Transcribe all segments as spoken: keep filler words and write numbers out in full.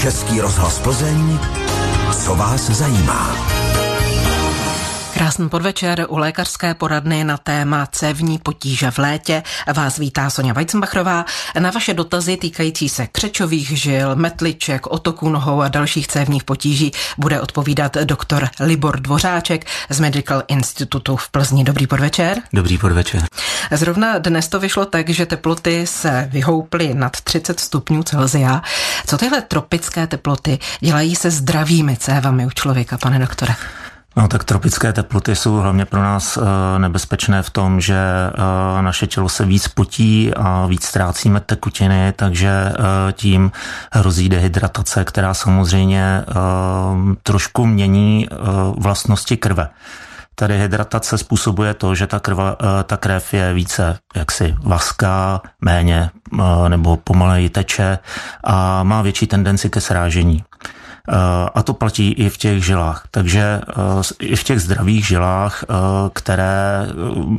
Český rozhlas Plzeň. Co vás zajímá? Krásný podvečer u lékařské poradny na téma cévní potíže v létě. Vás vítá Sonja Weizenbachrová. Na vaše dotazy týkající se křečových žil, metliček, otoků nohou a dalších cévních potíží bude odpovídat doktor Libor Dvořáček z Medical Institutu v Plzni. Dobrý podvečer. Dobrý podvečer. Zrovna dnes to vyšlo tak, že teploty se vyhouply nad třicet stupňů Celsia. Co tyhle tropické teploty dělají se zdravými cévami u člověka, pane doktore? No tak tropické teploty jsou hlavně pro nás e, nebezpečné v tom, že e, naše tělo se víc potí a víc ztrácíme tekutiny, takže e, tím hrozí dehydratace, která samozřejmě e, trošku mění e, vlastnosti krve. Ta dehydratace způsobuje to, že ta, krva, ta krev je více jaksi vaská, méně nebo pomaleji teče a má větší tendenci ke srážení. A to platí i v těch žilách. Takže i v těch zdravých žilách, které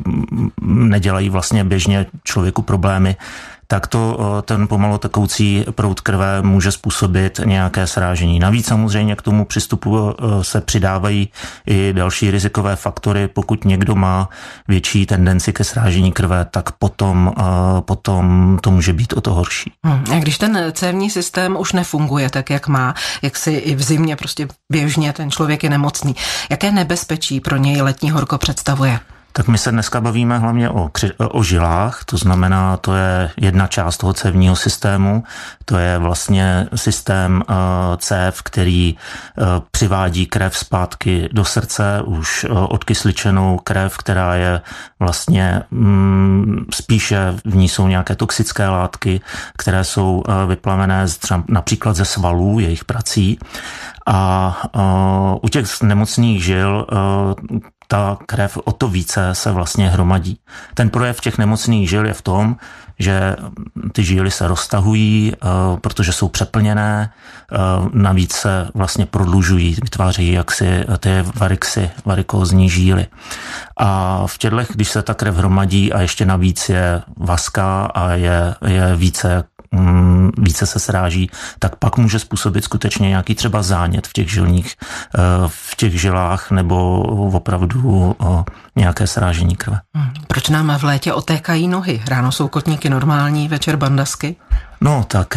nedělají vlastně běžně člověku problémy, tak to ten pomalu tekoucí proud krve může způsobit nějaké srážení. Navíc samozřejmě k tomu přístupu se přidávají i další rizikové faktory. Pokud někdo má větší tendenci ke srážení krve, tak potom, potom to může být o to horší. Hmm. A když ten cévní systém už nefunguje tak, jak má, jak si i v zimě prostě běžně ten člověk je nemocný, jaké nebezpečí pro něj letní horko představuje? Tak my se dneska bavíme hlavně o, o žilách, to znamená, to je jedna část toho cévního systému, to je vlastně systém uh, cév, který uh, přivádí krev zpátky do srdce, už uh, odkysličenou krev, která je vlastně um, spíše v ní jsou nějaké toxické látky, které jsou uh, vyplavené z, třeba, například ze svalů, jejich prací. A uh, u těch nemocných žil uh, ta krev o to více se vlastně hromadí. Ten projev těch nemocných žil je v tom, že ty žíly se roztahují, protože jsou přeplněné, navíc se vlastně prodlužují, vytvářejí jaksi ty varixy, varikózní žíly. A v těchto, když se ta krev hromadí a ještě navíc je vaská a je, je více více se sráží, tak pak může způsobit skutečně nějaký třeba zánět v těch žilních, v těch žilách nebo opravdu nějaké srážení krve. Proč nám v létě otékají nohy? Ráno jsou kotníky normální, večer bandasky? No tak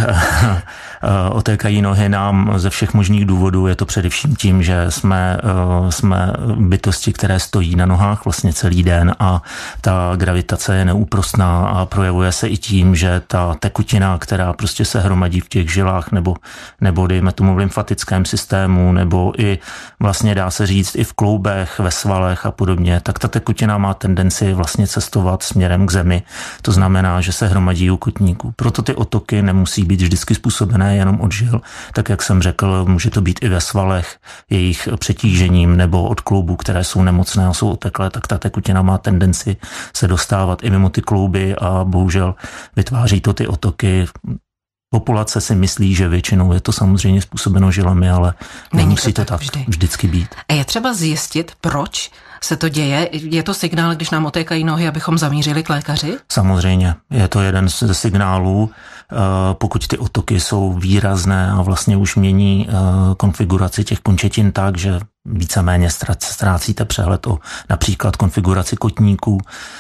otékají nohy nám ze všech možných důvodů. Je to především tím, že jsme, jsme bytosti, které stojí na nohách vlastně celý den a ta gravitace je neúprosná a projevuje se i tím, že ta tekutina, která prostě se hromadí v těch žilách nebo, nebo dejme tomu v lymfatickém systému nebo i vlastně dá se říct i v kloubech, ve svalech a podobně, tak ta tekutina má tendenci vlastně cestovat směrem k zemi. To znamená, že se hromadí u kotníků. Proto ty otoky nemusí být vždycky způsobené jenom od žil. Tak jak jsem řekl, může to být i ve svalech jejich přetížením nebo od kloubů, které jsou nemocné a jsou oteklé, tak ta tekutina má tendenci se dostávat i mimo ty klouby a bohužel vytváří to ty otoky. Populace si myslí, že většinou je to samozřejmě způsobeno žilami, ale Není nemusí to to tak vždy. vždycky být. A je třeba zjistit, proč se to děje? Je to signál, když nám otékají nohy, abychom zamířili k lékaři? Samozřejmě, je to jeden ze signálů, pokud ty otoky jsou výrazné a vlastně už mění konfiguraci těch končetin tak, že víceméně ztrácíte přehled o například konfiguraci kotníků,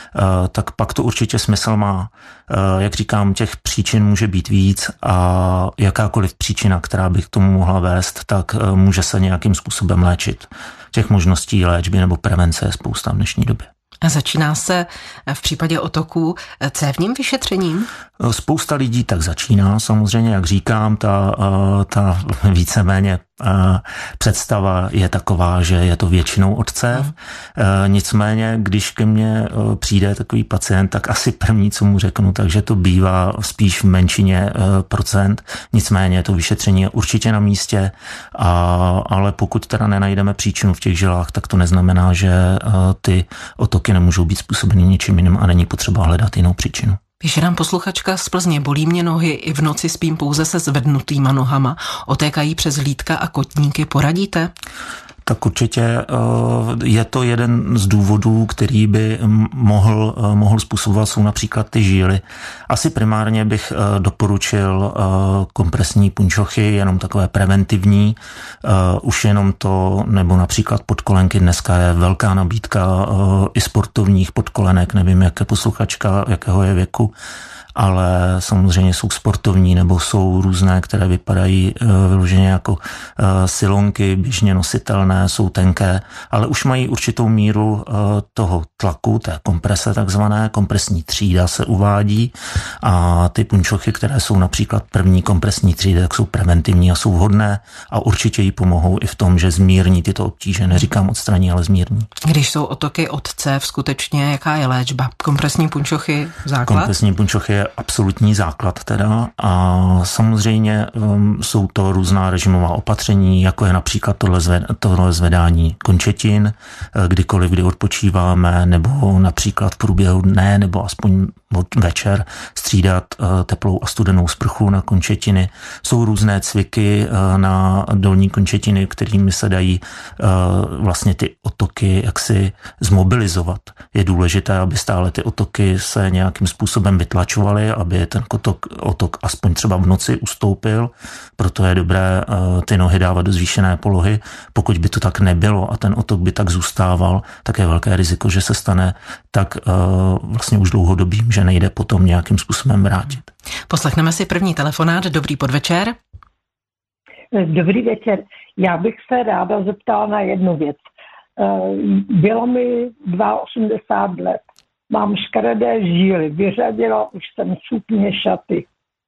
tak pak to určitě smysl má. Jak říkám, těch příčin může být víc a jakákoliv příčina, která by k tomu mohla vést, tak může se nějakým způsobem léčit. Těch možností léčby nebo prevence je spousta v dnešní době. A začíná se v případě otoků cévním vyšetřením? Spousta lidí tak začíná, samozřejmě, jak říkám, ta, ta víceméně představa je taková, že je to většinou od cév. Hmm. Nicméně, když ke mně přijde takový pacient, tak asi první, co mu řeknu, takže to bývá spíš v menšině procent. Nicméně to vyšetření je určitě na místě, a, ale pokud teda nenajdeme příčinu v těch žilách, tak to neznamená, že ty otoky nemůžou být způsobeny ničím jiným a není potřeba hledat jinou příčinu. Píše nám posluchačka z Plzně, bolí mě nohy, i v noci spím pouze se zvednutýma nohama, otékají přes hlídka a kotníky, poradíte? Tak určitě je to jeden z důvodů, který by mohl, mohl způsobovat, jsou například ty žíly. Asi primárně bych doporučil kompresní punčochy, jenom takové preventivní. Už jenom to, nebo například podkolenky, dneska je velká nabídka i sportovních podkolenek, nevím, jaké posluchačka, jakého je věku, ale samozřejmě jsou sportovní nebo jsou různé, které vypadají vyloženě jako silonky, běžně nositelné, jsou tenké, ale už mají určitou míru toho tlaku, té komprese takzvané, kompresní třída se uvádí a ty punčochy, které jsou například první kompresní třídy, tak jsou preventivní a jsou vhodné a určitě jí pomohou i v tom, že zmírní tyto obtíže, neříkám odstraní, ale zmírní. Když jsou otoky od cév, skutečně jaká je léčba? Kompresní punčochy základ? Kompresní punčochy je absolutní základ teda a samozřejmě um, jsou to různá režimová opatření, jako je například tohle, zved, tohle zvedání končetin, kdykoliv, kdy odpočíváme, nebo například v průběhu dne, nebo aspoň od večer střídat uh, teplou a studenou sprchu na končetiny. Jsou různé cviky uh, na dolní končetiny, kterými se dají uh, vlastně ty otoky jaksi zmobilizovat. Je důležité, aby stále ty otoky se nějakým způsobem vytlačovaly, aby ten otok, otok aspoň třeba v noci ustoupil, proto je dobré uh, ty nohy dávat do zvýšené polohy. Pokud by to tak nebylo a ten otok by tak zůstával, tak je velké riziko, že se stane tak uh, vlastně už dlouhodobým, že nejde potom nějakým způsobem vrátit. Poslechneme si první telefonát. Dobrý podvečer. Dobrý večer. Já bych se ráda zeptala na jednu věc. Bylo mi osmdesát dva let. Mám škaredé žíly. Vyřadila už jsem sukně, šaty.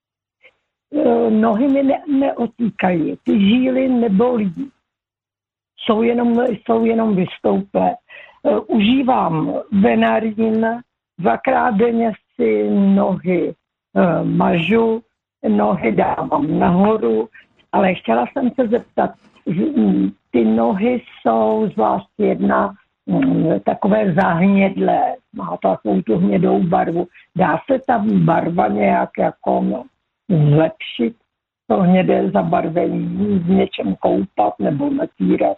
Nohy mi ne, neotýkají. Ty žíly nebolí. Jsou jenom, jsou jenom vystouplé. Užívám Venarin. Dvakrát denně si nohy mažu, nohy dávám nahoru, ale chtěla jsem se zeptat, ty nohy jsou zvlášť jedna takové zahnědlé, má takovou tu hnědou barvu. Dá se ta barva nějak jako no, zlepšit, to hnědé zabarvení, v něčem koupat nebo natírat?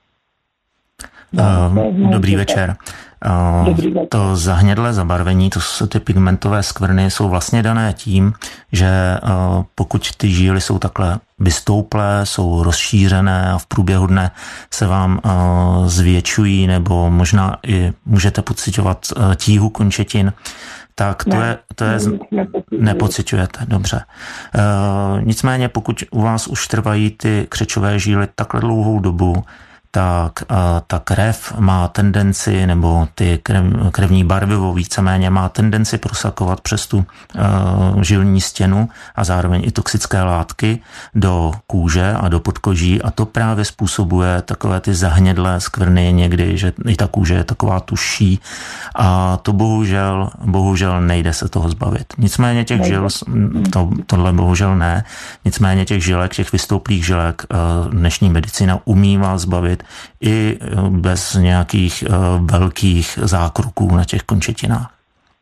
Uh, dobrý večer. Uh, dobrý večer. To zahnědlé zabarvení, to jsou ty pigmentové skvrny, jsou vlastně dané tím, že uh, pokud ty žíly jsou takhle vystouplé, jsou rozšířené a v průběhu dne se vám uh, zvětšují nebo možná i můžete pociťovat uh, tíhu končetin, tak to ne, je, to je nepociťujete, dobře. Uh, nicméně pokud u vás už trvají ty křečové žíly takhle dlouhou dobu, tak ta krev má tendenci, nebo ty krev, krevní barvivo víceméně má tendenci prosakovat přes tu uh, žilní stěnu a zároveň i toxické látky do kůže a do podkoží a to právě způsobuje takové ty zahnědlé skvrny někdy, že i ta kůže je taková tuší a to bohužel, bohužel nejde se toho zbavit. Nicméně těch žil, to, tohle bohužel ne, nicméně těch žilek, těch vystouplých žilek uh, dnešní medicína umí vás zbavit i bez nějakých uh, velkých zákroků na těch končetinách.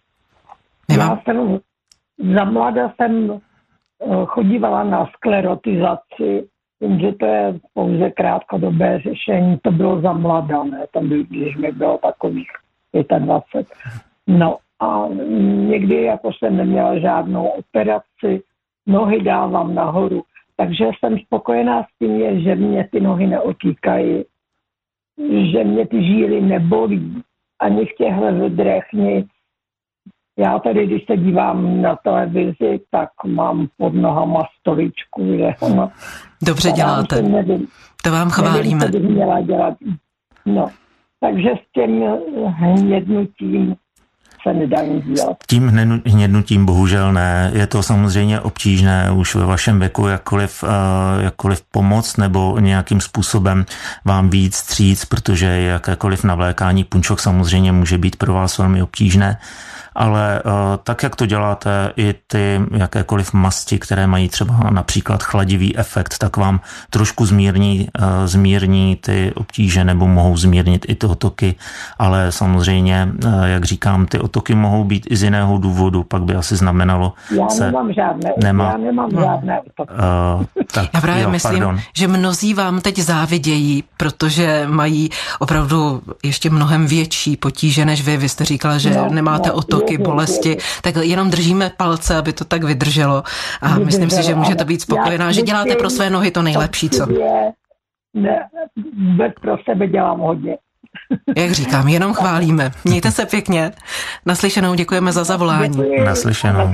Já jsem za mlada jsem chodívala na sklerotizaci, že to je pouze krátkodobé řešení, to bylo za mlada, ne? Tam byl, když mi bylo takových dvacet pět. No a někdy jako jsem neměla žádnou operaci, nohy dávám nahoru, takže jsem spokojená s tím, že mě ty nohy neotýkají, že mě ty žíly nebolí, ani v těchto vedrech nic. Já tady, když se dívám na televizi, tak mám pod nohama stoličku, že ono... Dobře děláte. Nevím, to vám chválíme. Nevím, co bych měla dělat. No, takže s tím hnědnutím se nedá nic dělat. Tím hnědnutím bohužel ne. Je to samozřejmě obtížné už ve vašem věku jakkoliv, jakkoliv pomoct nebo nějakým způsobem vám víc stříc, protože jakékoliv navlékání punčok samozřejmě může být pro vás velmi obtížné. ale tak, jak to děláte, i ty jakékoliv masti, které mají třeba například chladivý efekt, tak vám trošku zmírní, zmírní ty obtíže nebo mohou zmírnit i ty otoky, ale samozřejmě, jak říkám, ty otoky mohou být i z jiného důvodu, pak by asi znamenalo... Já se nemám žádné, nemá, já nemám no. žádné otoky. Uh, tak, já právě jo, myslím, pardon. že mnozí vám teď závidějí, protože mají opravdu ještě mnohem větší potíže než vy. Vy jste říkala, že no, nemáte no, otoky, je, bolesti, je, je. Tak jenom držíme palce, aby to tak vydrželo. A vydrželo, myslím si, že můžete být spokojená, že děláte pro své nohy to nejlepší, co? Ne, vůbec pro sebe dělám hodně. Jak říkám, jenom chválíme. Mějte se pěkně. Naslyšenou, děkujeme za zavolání. Děkuji. Naslyšenou.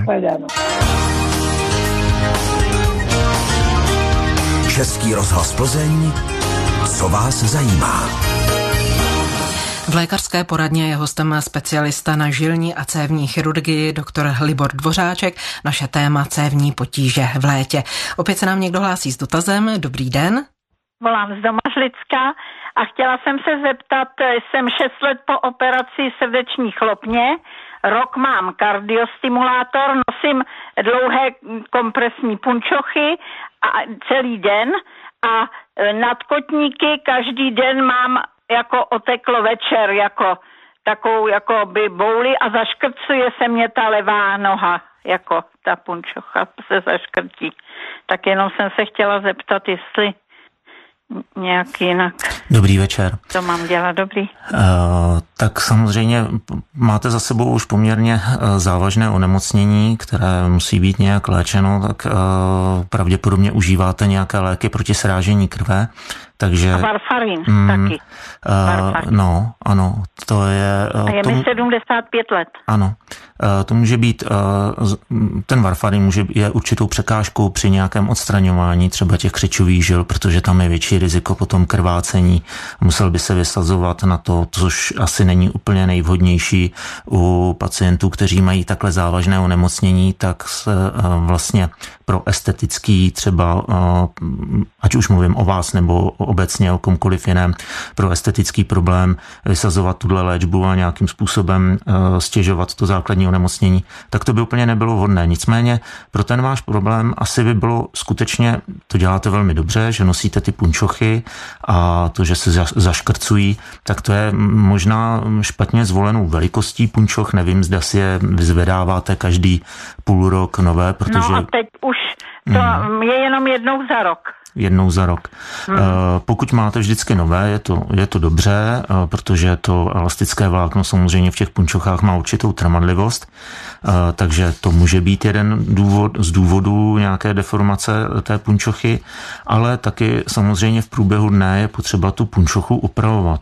Český rozhlas Plzeň, co vás zajímá. V lékařské poradně je hostem specialista na žilní a cévní chirurgii doktor Libor Dvořáček. Naše téma cévní potíže v létě. Opět se nám někdo hlásí s dotazem. Dobrý den. Volám z Domažlicka a chtěla jsem se zeptat, jsem šest let po operaci srdeční chlopně, rok mám kardiostimulátor, nosím dlouhé kompresní punčochy a celý den a nadkotníky každý den mám jako oteklo večer, jako takovou jako by bouli a zaškrcuje se mě ta levá noha, jako ta punčocha se zaškrtí. Tak jenom jsem se chtěla zeptat, jestli nějak jinak. Dobrý večer. Co mám dělat? Dobrý. Uh, tak samozřejmě máte za sebou už poměrně uh, závažné onemocnění, které musí být nějak léčeno, tak uh, pravděpodobně užíváte nějaké léky proti srážení krve. Takže, a varfarin mm, taky. Uh, no, ano, to je... Uh, a je tomu, mi sedmdesát pět let. Ano, uh, to může být, uh, ten varfarin může, je určitou překážkou při nějakém odstraňování třeba těch křečových žil, protože tam je větší riziko potom krvácení. Musel by se vysazovat na to, což asi není úplně nejvhodnější u pacientů, kteří mají takhle závažné onemocnění, tak se uh, vlastně pro estetický třeba, uh, ať už mluvím o vás nebo obecně o komkoliv jiném, pro estetický problém vysazovat tuhle léčbu a nějakým způsobem uh, stěžovat to základní onemocnění, tak to by úplně nebylo vhodné. Nicméně pro ten váš problém asi by bylo skutečně, to děláte velmi dobře, že nosíte ty punčochy a to, že se zaškrcují, tak to je možná špatně zvolenou velikostí punčoch, nevím, zda si je vyzvedáváte každý půl rok nové, protože... No a teď už to mm. je jenom jednou za rok. Jednou za rok. Hmm. Pokud máte vždycky nové, je to, je to dobře, protože to elastické vlákno samozřejmě v těch punčochách má určitou trmadlivost, takže to může být jeden důvod z důvodů nějaké deformace té punčochy, ale taky samozřejmě v průběhu dne je potřeba tu punčochu upravovat.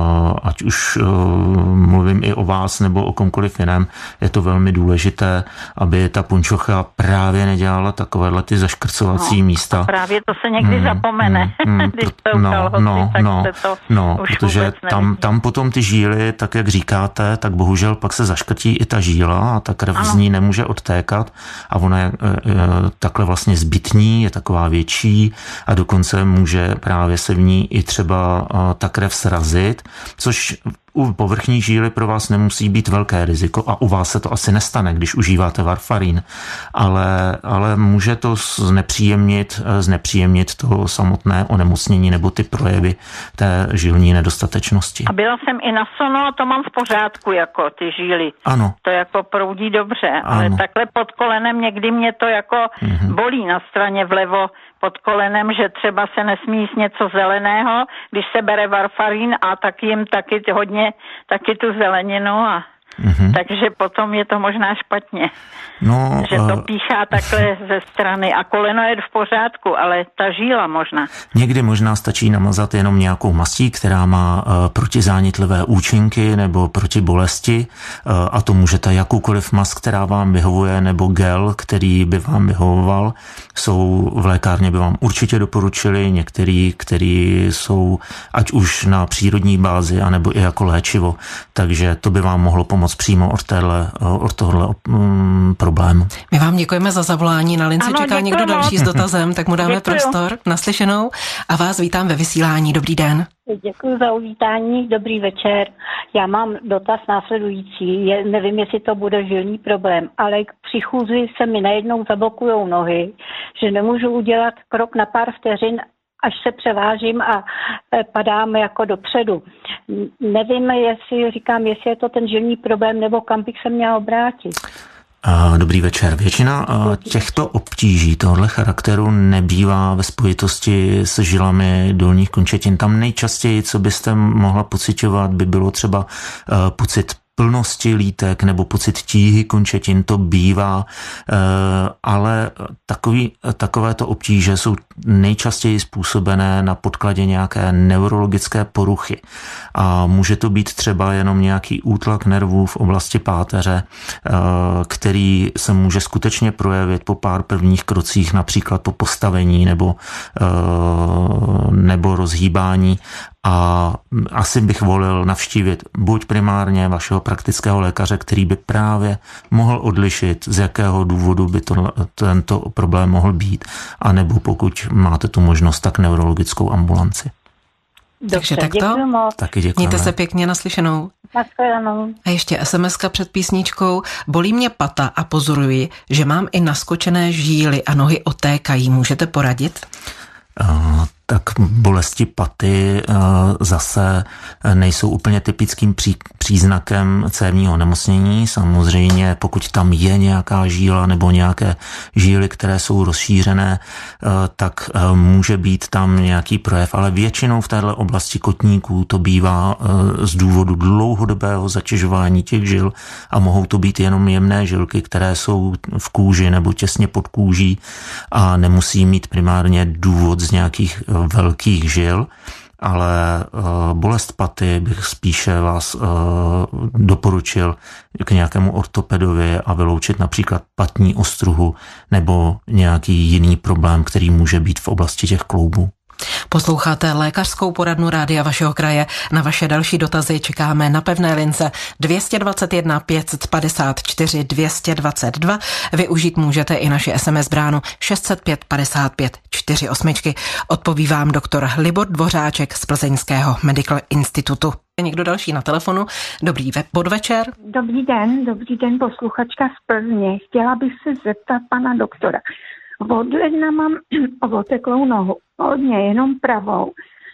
Ať už mluvím i o vás nebo o komkoliv jiném, je to velmi důležité, aby ta punčocha právě nedělala takovéhle ty zaškrcovací no, místa. Právě to se někdy mm, zapomene, mm, mm, když to no, kalhoty, no, tak no, se to no, už protože tam, tam potom ty žíly, tak jak říkáte, tak bohužel pak se zaškrtí i ta žíla a ta krev z ní nemůže odtékat a ona je, je takhle vlastně zbytní, je taková větší a dokonce může právě se v ní i třeba ta krev srazit, což u povrchní žíly pro vás nemusí být velké riziko a u vás se to asi nestane, když užíváte varfarín, ale, ale může to znepříjemnit, znepříjemnit to samotné onemocnění nebo ty projevy té žilní nedostatečnosti. A byla jsem i na sono a to mám v pořádku, jako ty žíly. Ano. To jako proudí dobře, ano. Ale takhle pod kolenem někdy mě to jako mm-hmm. bolí na straně vlevo pod kolenem, že třeba se nesmí jíst něco zeleného, když se bere varfarín a tak jim taky hodně, taky tu zeleninu a mm-hmm. takže potom je to možná špatně. No, že to píchá takhle ze strany a koleno je v pořádku, ale ta žíla možná. Někdy možná stačí namazat jenom nějakou mastí, která má uh, protizánětlivé účinky nebo proti bolesti uh, a to můžete jakoukoliv mast, která vám vyhovuje, nebo gel, který by vám vyhovoval. Jsou v lékárně by vám určitě doporučili některý, který jsou ať už na přírodní bázi, anebo i jako léčivo. Takže to by vám mohlo pomoct přímo od, téhle, od tohle um, problému. My vám děkujeme za zavolání. Na lince ano, čeká někdo další s dotazem, tak mu dáme děkuju. prostor. Naslyšenou a vás vítám ve vysílání. Dobrý den. Děkuji za uvítání, dobrý večer. Já mám dotaz následující, Je, nevím, jestli to bude žilní problém, ale při chůzi se mi najednou zablokujou nohy, že nemůžu udělat krok na pár vteřin, až se převážím a padám jako dopředu. Nevím, jestli říkám, jestli je to ten žilní problém, nebo kam bych se měla obrátit. Dobrý večer. Většina těchto obtíží tohoto charakteru nebývá ve spojitosti s žilami dolních končetin. Tam nejčastěji, co byste mohla pociťovat, by bylo třeba pocit plnosti lítek nebo pocit tíhy končetin, to bývá, ale takový, takovéto obtíže jsou nejčastěji způsobené na podkladě nějaké neurologické poruchy. A může to být třeba jenom nějaký útlak nervů v oblasti páteře, který se může skutečně projevit po pár prvních krocích, například po postavení nebo, nebo rozhýbání. A asi bych volil navštívit buď primárně vašeho praktického lékaře, který by právě mohl odlišit, z jakého důvodu by to, tento problém mohl být, anebo pokud máte tu možnost, tak neurologickou ambulanci. Dobře, takže takto. Taky děkujeme. Mějte se pěkně, naslyšenou. Naslyšenou. A ještě es em eska před písničkou. Bolí mě pata a pozoruji, že mám i naskočené žíly a nohy otékají. Můžete poradit? Uh, tak bolesti paty uh, zase nejsou úplně typickým pří, příznakem cévního onemocnění. Samozřejmě, pokud tam je nějaká žíla nebo nějaké žíly, které jsou rozšířené, uh, tak uh, může být tam nějaký projev, ale většinou v této oblasti kotníků to bývá uh, z důvodu dlouhodobého zatěžování těch žil a mohou to být jenom jemné žilky, které jsou v kůži nebo těsně pod kůží a nemusí mít primárně důvod z nějakých velkých žil, ale uh, bolest paty bych spíše vás uh, doporučil k nějakému ortopedovi a vyloučit například patní ostruhu nebo nějaký jiný problém, který může být v oblasti těch kloubů. Posloucháte lékařskou poradnu Rádia vašeho kraje. Na vaše další dotazy čekáme na pevné lince dvě dva jedna pět padesát čtyři dvě dvacet dva. Využít můžete i naši es em es bránu šest set pět padesát pět čtyřicet osm. Odpoví vám doktor Libor Dvořáček z Plzeňského Medical Institutu. Je někdo další na telefonu? Dobrý podvečer. Dobrý den, dobrý den, posluchačka z Plzně. Chtěla bych se zeptat pana doktora. Od ledna mám oteklou nohu, hodně, jenom pravou.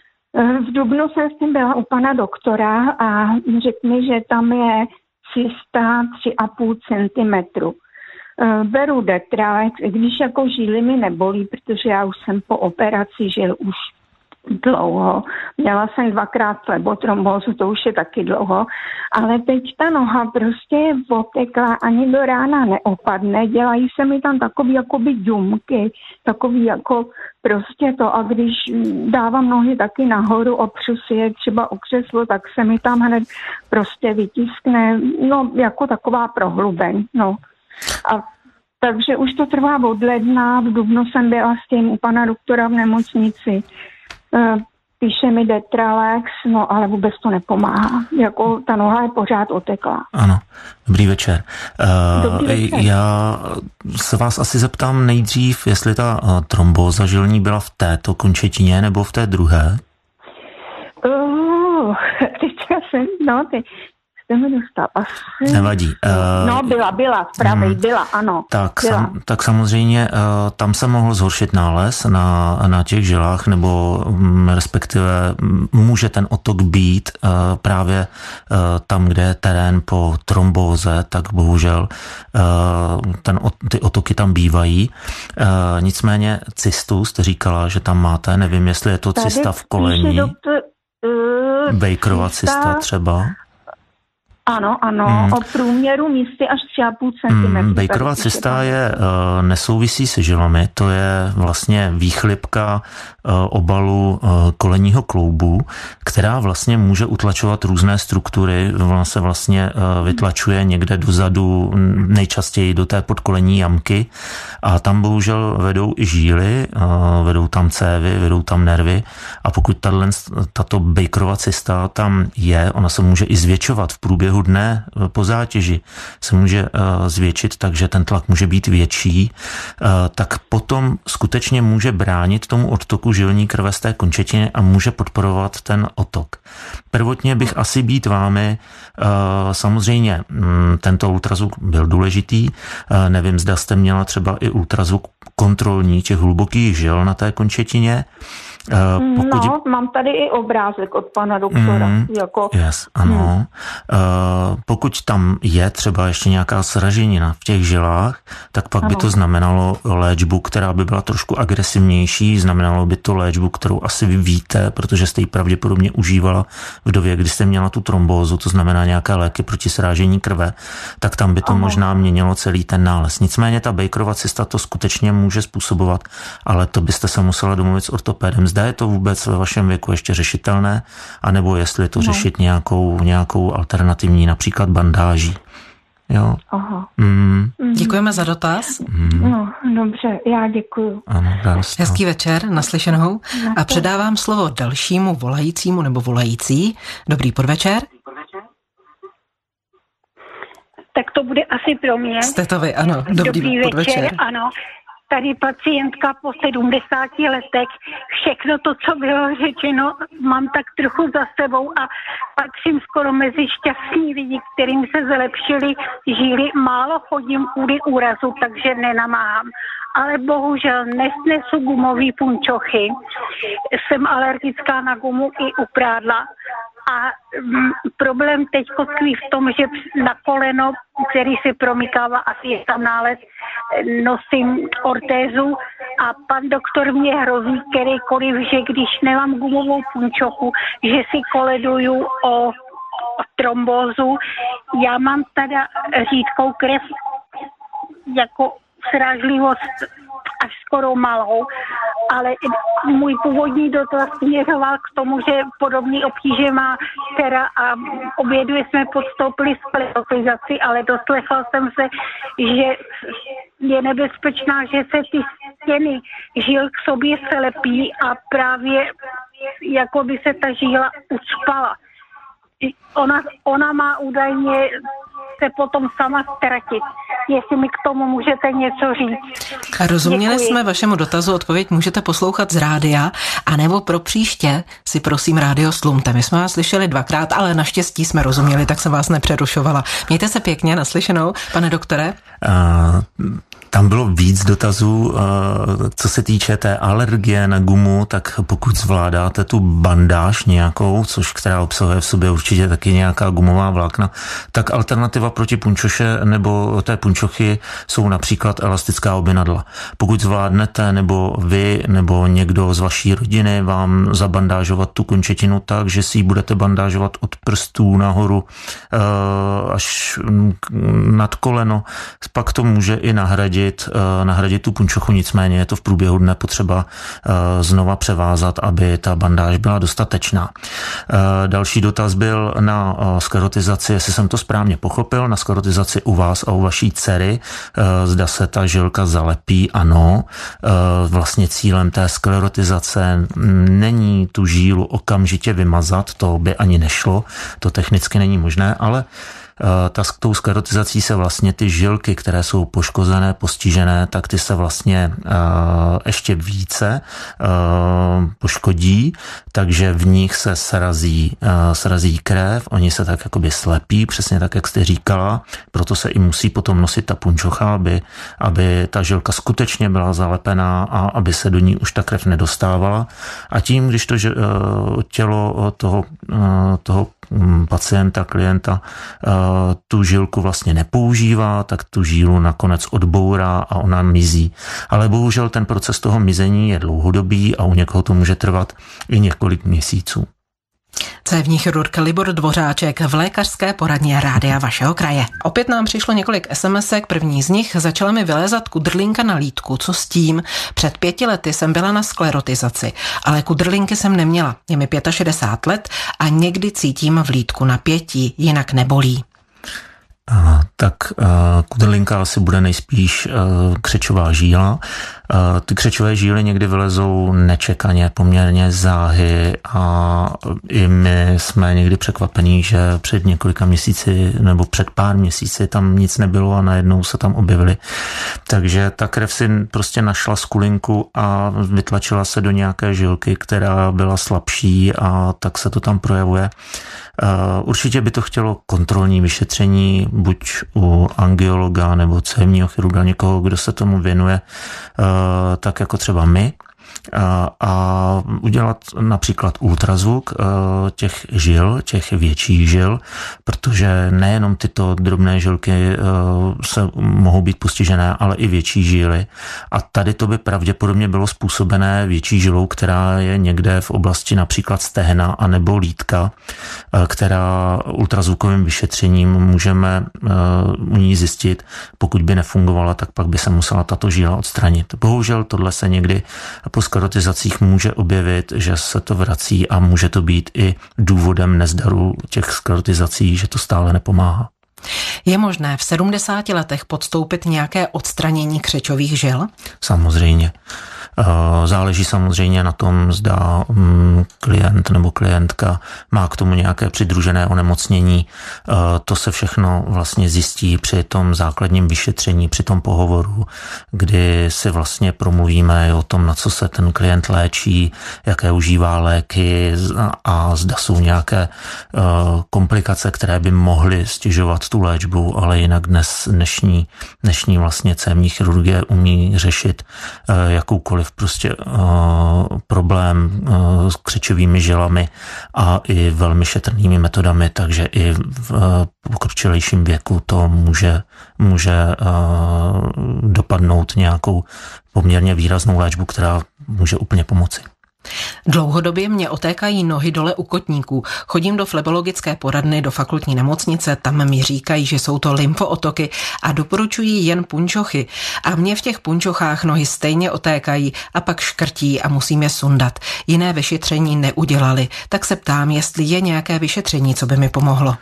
V dubnu jsem s tím byla u pana doktora a řekl mi, že tam je cysta tři a půl centimetru. Beru Detralex, i když jako žíly mi nebolí, protože já už jsem po operaci žil už dlouho. Měla jsem dvakrát flebotrombózu, to už je taky dlouho, ale teď ta noha prostě je otekla, ani do rána neopadne, dělají se mi tam takový jakoby důmky, takový jako prostě to, a když dávám nohy taky nahoru, opřu si je třeba o křeslo, tak se mi tam hned prostě vytiskne, no jako taková prohlubeň, no. A takže už to trvá od ledna, v dubnu jsem byla s tím u pana doktora v nemocnici. Píše mi Detralex, no ale vůbec to nepomáhá. Jako ta noha je pořád oteklá. Ano, dobrý večer. Dobrý večer. Já se vás asi zeptám nejdřív, jestli ta trombóza žilní byla v této končetině nebo v té druhé? Uh, teďka jsem, no ty... mi dostal asi... Nevadí. Uh, no, byla, byla, zpravej, hmm. byla, ano. Tak, byla. Sam, tak samozřejmě uh, tam se mohl zhoršit nález na, na těch žilách, nebo um, respektive může ten otok být uh, právě uh, tam, kde je terén po trombóze, tak bohužel uh, ten, ty otoky tam bývají. Uh, nicméně cystu jste říkala, že tam máte, nevím, jestli je to Tady cysta v kolení, doktor, uh, Bakerova cysta třeba. Ano, ano, hmm. o průměru místy až tři a půl centimetru. Hmm, Bakerova cysta je, uh, nesouvisí se žilami, to je vlastně výchlipka uh, obalu uh, kolenního kloubu, která vlastně může utlačovat různé struktury, ona se vlastně uh, vytlačuje někde dozadu, nejčastěji do té podkolení jamky a tam bohužel vedou i žíly, uh, vedou tam cévy, vedou tam nervy a pokud tato, tato Bakerova cysta tam je, ona se může i zvětšovat v průběhu průběhu dne po zátěži se může zvětšit, takže ten tlak může být větší, tak potom skutečně může bránit tomu odtoku žilní krve z té končetiny a může podporovat ten otok. Prvotně bych asi být vámi, samozřejmě tento ultrazvuk byl důležitý, nevím, zda jste měla třeba i ultrazvuk kontrolní těch hlubokých žil na té končetině. Uh, pokud... No, mám tady i obrázek od pana doktora. Mm, jako... Yes, ano. Hmm. Uh, pokud tam je třeba ještě nějaká sraženina v těch žilách, tak pak ano. by to znamenalo léčbu, která by byla trošku agresivnější, znamenalo by to léčbu, kterou asi vy víte, protože jste ji pravděpodobně užívala v době, kdy jste měla tu trombózu, to znamená nějaké léky proti srážení krve, tak tam by to ano. možná měnilo celý ten nález. Nicméně ta Bakerova cysta to skutečně může způsobovat, ale to byste se musela domluvit s ortopédem. Zda je to vůbec ve vašem věku ještě řešitelné, anebo jestli to no. řešit nějakou, nějakou alternativní, například bandáží. Jo. Aha. Mm. Děkujeme za dotaz. Mm. No, dobře, já děkuju. Ano, hezký večer, naslyšenou. A předávám slovo dalšímu volajícímu nebo volající. Dobrý podvečer. Tak to bude asi pro mě. Jste to vy, ano. Dobrý, Dobrý podvečer. večer, ano. Tady pacientka po sedmdesáti letech, všechno to, co bylo řečeno, mám tak trochu za sebou a patřím skoro mezi šťastní lidi, kterým se zlepšily žíly. Málo chodím kvůli úrazu, takže nenamáhám. Ale bohužel nesnesu gumový punčochy. Jsem alergická na gumu i u prádla. A m, problém teď tkví v tom, že na koleno, který se promykává, asi je tam nález, nosím ortézu a pan doktor mě hrozí kterýkoliv, že když nemám gumovou punčochu, že si koleduju o, o trombózu. Já mám teda řídkou krev jako srážlivost až skoro malou, ale můj původní dotaz směřoval k tomu, že podobný obtíže má dcera a obě dvě jsme podstoupili sklerotizaci, ale doslechla jsem se, že je nebezpečná, že se ty stěny žil k sobě selepí a právě jako by se ta žíla ucpala. Ona, ona má údajně se potom sama ztratit. Jestli mi k tomu můžete něco říct. A rozuměli Děkuji. jsme vašemu dotazu, odpověď můžete poslouchat z rádia, anebo pro příště si prosím rádio slumte. My jsme vás slyšeli dvakrát, ale naštěstí jsme rozuměli, tak jsem vás nepřerušovala. Mějte se pěkně, naslyšenou, pane doktore. Uh... Tam bylo víc dotazů, co se týče té alergie na gumu, tak pokud zvládáte tu bandáž nějakou, což která obsahuje v sobě určitě taky nějaká gumová vlákna, tak alternativa proti punčoše nebo té punčochy jsou například elastická obinadla. Pokud zvládnete, nebo vy, nebo někdo z vaší rodiny vám zabandážovat tu končetinu tak, že si ji budete bandážovat od prstů nahoru až nad koleno, pak to může i nahradit nahradit tu punčochu, nicméně je to v průběhu dne potřeba znova převázat, aby ta bandáž byla dostatečná. Další dotaz byl na sklerotizaci, jestli jsem to správně pochopil, na sklerotizaci u vás a u vaší dcery, zda se ta žilka zalepí, ano. Vlastně cílem té sklerotizace není tu žílu okamžitě vymazat, to by ani nešlo, to technicky není možné, ale Ta, s tou sklerotizací se vlastně ty žilky, které jsou poškozené, postižené, tak ty se vlastně uh, ještě více uh, poškodí, takže v nich se srazí, uh, srazí krev, oni se tak jakoby slepí, přesně tak, jak jste říkala, proto se i musí potom nosit ta punčocha, aby, aby ta žilka skutečně byla zalepená a aby se do ní už ta krev nedostávala. A tím, když to uh, tělo toho, uh, toho pacienta, klienta tu žilku vlastně nepoužívá, tak tu žílu nakonec odbourá a ona mizí. Ale bohužel ten proces toho mizení je dlouhodobý a u někoho to může trvat i několik měsíců. Cévní chirurg Libor Dvořáček v lékařské poradně rádia vašeho kraje. Opět nám přišlo několik SMSek, první z nich začala mi vylézat kudrlinka na lýtku. Co s tím? Před pěti lety jsem byla na sklerotizaci, ale kudrlinky jsem neměla. Je mi šedesát pět let a někdy cítím v lýtku napětí, jinak nebolí. Aha, tak uh, kudrlinka asi bude nejspíš uh, křečová žíla Ty křečové žíly někdy vylezou nečekaně, poměrně záhy a i my jsme někdy překvapení, že před několika měsíci nebo před pár měsíci tam nic nebylo a najednou se tam objevily. Takže ta krev si prostě našla skulinku a vytlačila se do nějaké žilky, která byla slabší a tak se to tam projevuje. Určitě by to chtělo kontrolní vyšetření, buď u angiologa nebo cévního chirurga, někoho, kdo se tomu věnuje, tak jako třeba my, a, a udělat například ultrazvuk těch žil, těch větších žil, protože nejenom tyto drobné žilky se mohou být postižené, ale i větší žily. A tady to by pravděpodobně bylo způsobené větší žilou, která je někde v oblasti například stehna anebo lítka, která ultrazvukovým vyšetřením můžeme u ní zjistit. Pokud by nefungovala, tak pak by se musela tato žíla odstranit. Bohužel tohle se někdy po sklerotizacích může objevit, že se to vrací a může to být i důvodem nezdaru těch sklerotizací, že to stále nepomáhá. Je možné v sedmdesáti letech podstoupit nějaké odstranění křečových žil? Samozřejmě. Záleží samozřejmě na tom, zda klient nebo klientka má k tomu nějaké přidružené onemocnění. To se všechno vlastně zjistí při tom základním vyšetření, při tom pohovoru, kdy si vlastně promluvíme o tom, na co se ten klient léčí, jaké užívá léky a zda jsou nějaké komplikace, které by mohly stěžovat tu léčbu, ale jinak dnes dnešní, dnešní vlastně cévní chirurgie umí řešit jakoukoliv prostě uh, problém uh, s křečovými žilami a i velmi šetrnými metodami, takže i v uh, pokročilejším věku to může, může uh, dopadnout nějakou poměrně výraznou léčbu, která může úplně pomoci. Dlouhodobě mě otékají nohy dole u kotníků. Chodím do flebologické poradny do fakultní nemocnice, tam mi říkají, že jsou to lymfootoky a doporučují jen punčochy. A mě v těch punčochách nohy stejně otékají a pak škrtí a musím je sundat. Jiné vyšetření neudělali, tak se ptám, jestli je nějaké vyšetření, co by mi pomohlo.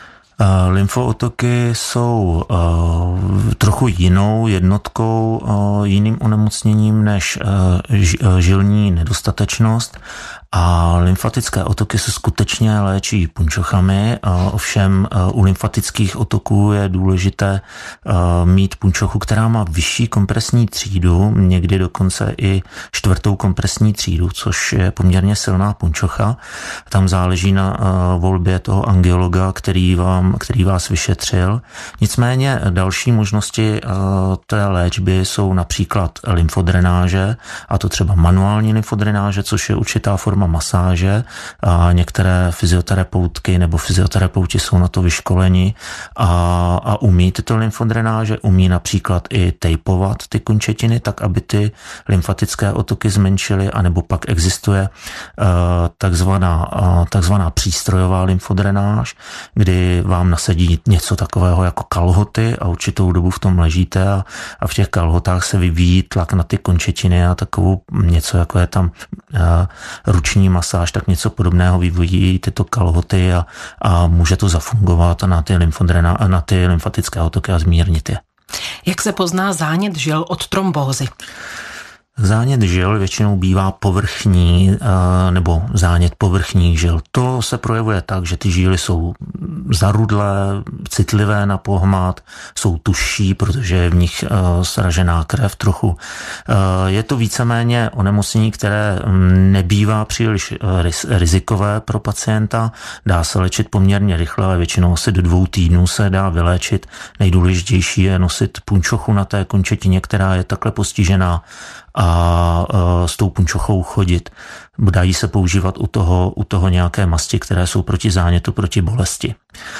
Lymfootoky jsou uh, trochu jinou jednotkou, uh, jiným onemocněním než uh, žilní nedostatečnost a lymfatické otoky se skutečně léčí punčochami, uh, ovšem uh, u lymfatických otoků je důležité uh, mít punčochu, která má vyšší kompresní třídu, někdy dokonce i čtvrtou kompresní třídu, což je poměrně silná punčocha. Tam záleží na uh, volbě toho angiologa, který vám který vás vyšetřil. Nicméně další možnosti té léčby jsou například lymfodrenáže, a to třeba manuální lymfodrenáže, což je určitá forma masáže. A některé fyzioterapeutky nebo fyzioterapeuti jsou na to vyškoleni a, a umí tyto lymfodrenáže, umí například i tejpovat ty končetiny, tak aby ty lymfatické otoky zmenšily, anebo pak existuje takzvaná, takzvaná přístrojová lymfodrenáž, kdy vám nasadí něco takového jako kalhoty a určitou dobu v tom ležíte a, a v těch kalhotách se vyvíjí tlak na ty končetiny a takovou něco, jako je tam uh, ruční masáž, tak něco podobného vyvíjí tyto kalhoty a, a může to zafungovat na ty, lymfodrena, na ty lymfatické otoky a zmírnit je. Jak se pozná zánět žil od trombózy? Zánět žil většinou bývá povrchní nebo zánět povrchních žil. To se projevuje tak, že ty žíly jsou zarudlé, citlivé na pohmat, jsou tužší, protože je v nich sražená krev trochu. Je to víceméně onemocnění, které nebývá příliš rizikové pro pacienta. Dá se léčit poměrně rychle, ale většinou asi do dvou týdnů se dá vyléčit. Nejdůležitější je nosit punčochu na té končetině, která je takhle postižená, a s tou punčochou chodit. Dají se používat u toho, u toho nějaké masti, které jsou proti zánětu, proti bolesti.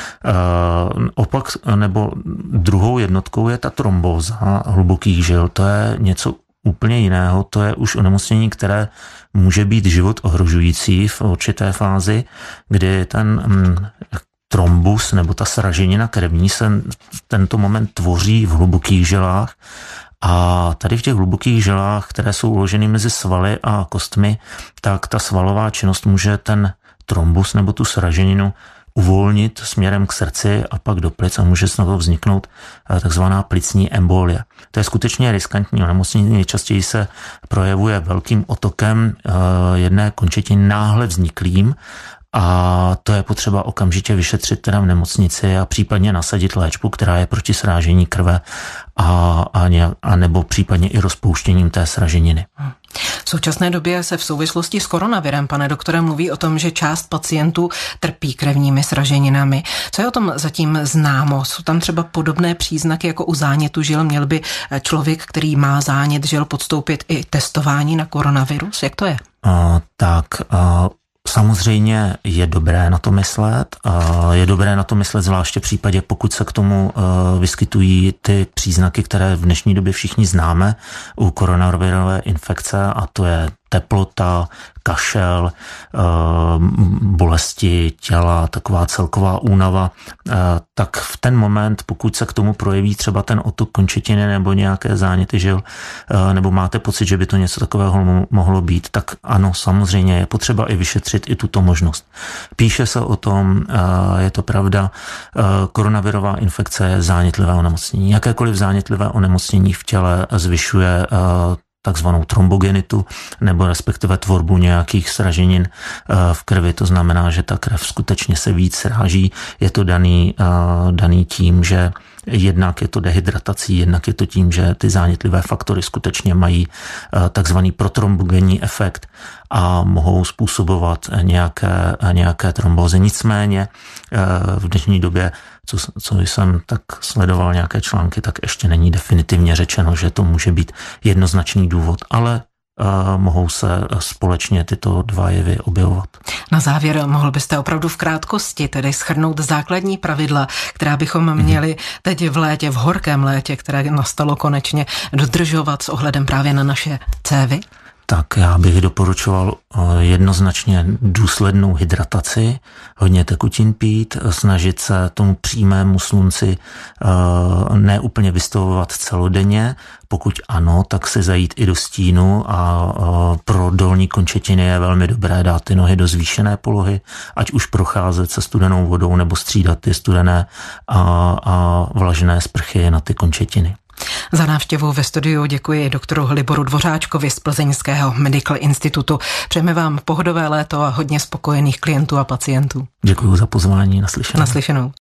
Opak nebo druhou jednotkou je ta trombóza hlubokých žil. To je něco úplně jiného. To je už onemocnění, které může být život ohrožující v určité fázi, kdy ten trombus nebo ta sraženina krevní se v tento moment tvoří v hlubokých žilách. A tady v těch hlubokých žilách, které jsou uloženy mezi svaly a kostmi, tak ta svalová činnost může ten trombus nebo tu sraženinu uvolnit směrem k srdci a pak do plic a může z toho vzniknout takzvaná plicní embolie. To je skutečně riskantní onemocnění, nejčastěji se projevuje velkým otokem jedné končetiny náhle vzniklým, a to je potřeba okamžitě vyšetřit teda v nemocnici a případně nasadit léčbu, která je proti srážení krve a, a, ně, a nebo případně i rozpouštěním té sraženiny. V současné době se v souvislosti s koronavirem, pane doktore, mluví o tom, že část pacientů trpí krevními sraženinami. Co je o tom zatím známo? Jsou tam třeba podobné příznaky jako u zánětu žil? Měl by člověk, který má zánět žil, podstoupit i testování na koronavirus? Jak to je? A, tak... A... Samozřejmě je dobré na to myslet. Je dobré na to myslet zvláště v případě, pokud se k tomu vyskytují ty příznaky, které v dnešní době všichni známe u koronavirové infekce, a to je teplota, kašel, bolesti těla, taková celková únava, tak v ten moment, pokud se k tomu projeví třeba ten otok končetiny nebo nějaké záněty žil, nebo máte pocit, že by to něco takového mohlo být, tak ano, samozřejmě je potřeba i vyšetřit i tuto možnost. Píše se o tom, je to pravda, koronavirová infekce je zánětlivé onemocnění. Jakékoliv zánětlivé onemocnění v těle zvyšuje takzvanou trombogenitu, nebo respektive tvorbu nějakých sraženin v krvi. To znamená, že ta krev skutečně se víc sráží. Je to daný, daný tím, že jednak je to dehydratací, jednak je to tím, že ty zánětlivé faktory skutečně mají takzvaný protrombogenní efekt a mohou způsobovat nějaké, nějaké trombózy. Nicméně v dnešní době, co, co jsem tak sledoval nějaké články, tak ještě není definitivně řečeno, že to může být jednoznačný důvod, ale Uh, mohou se společně tyto dva jevy objevovat. Na závěr mohl byste opravdu v krátkosti tedy shrnout základní pravidla, která bychom měli teď v létě, v horkém létě, které nastalo konečně, dodržovat s ohledem právě na naše cévy? Tak já bych doporučoval jednoznačně důslednou hydrataci, hodně tekutin pít, snažit se tomu přímému slunci neúplně vystavovat celodenně. Pokud ano, tak se zajít i do stínu a pro dolní končetiny je velmi dobré dát ty nohy do zvýšené polohy, ať už procházet se studenou vodou nebo střídat ty studené a, a vlažné sprchy na ty končetiny. Za návštěvu ve studiu děkuji doktoru Liboru Dvořáčkovi z Plzeňského Medical Institutu. Přejeme vám pohodové léto a hodně spokojených klientů a pacientů. Děkuji za pozvání, naslyšenou. Naslyšenou.